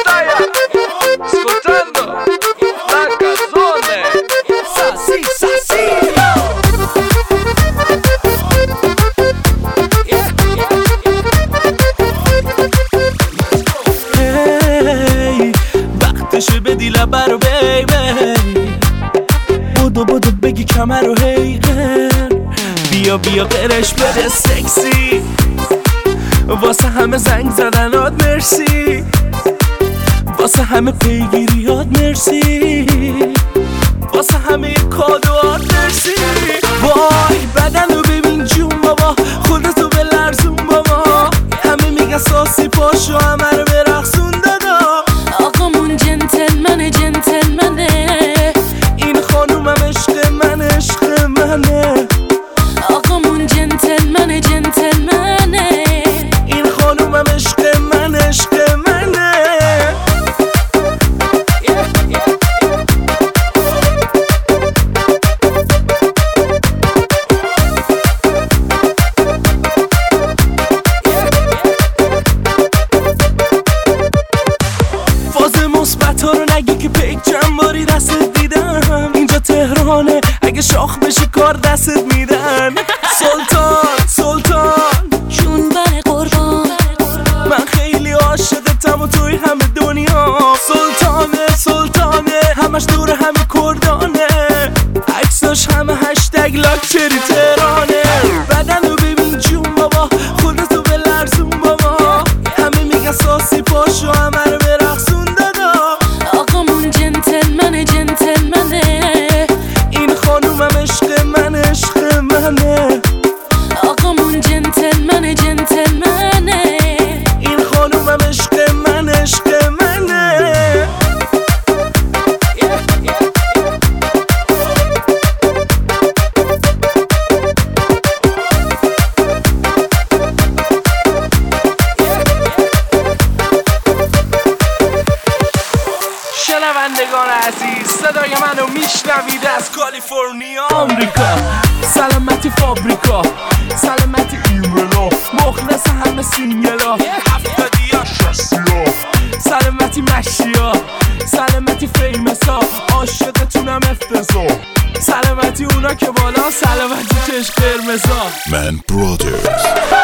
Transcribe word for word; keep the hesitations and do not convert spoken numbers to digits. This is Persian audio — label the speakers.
Speaker 1: Staya ascoltando la canzone Sassi Sassi.
Speaker 2: Hey وقتشه بدی لبه رو بیبی بودو بودو بگی کمر رو هیگن بیا بیا قرش بده سکسی واسه همه زنگ زدنات مرسی واسه همه پیگیریات مرسی واسه همه کادوات مرسی وای بدن رو ببین جون بابا خودتو بلرزون بابا همه میگن ساسی پاشو همه رو برقصون دادا
Speaker 3: آقامون جنتلمنه جنتلمنه
Speaker 2: این خانومم عشق من عشق منه
Speaker 3: آقامون جنتلمنه جنتلمنه
Speaker 2: این خانومم عشق من عشق منه فاز مثبت رو نگی که پیک چند باری دستت دیدم اینجا تهرانه اگه شاخ بشی کار دستت میدن سلطان سلطان
Speaker 3: جون بر قربان
Speaker 2: من خیلی عاشقتم و توی همه دنیا سلطانه سلطانه همش دور همه کردانه عکساش همه هشتگ لاکچری تهرانه بدن رو ببین جون بابا خودتو بلرزون بابا همه میگن ساسی پاشو همه رو برقصون دادا
Speaker 3: آقامون جنتلمنه جنتلمنه
Speaker 2: این خانومم عشق من عشق منه
Speaker 3: آقامون جنتلمنه جنتلمنه
Speaker 2: این خانومم عشق من عشق منه شنوندگان عزیز صدای منو میشنوید از کالیفرنیا آمریکا سلامتی فابریکا سلامتی ایملا مخلص همه سینگلا هفتادیا شستیا سلامتی مشیا سلامتی فیمسا عاشقتونم افتضاح سلامتی اونا که بالا سلامتی چشم قرمزا
Speaker 4: Man Brothers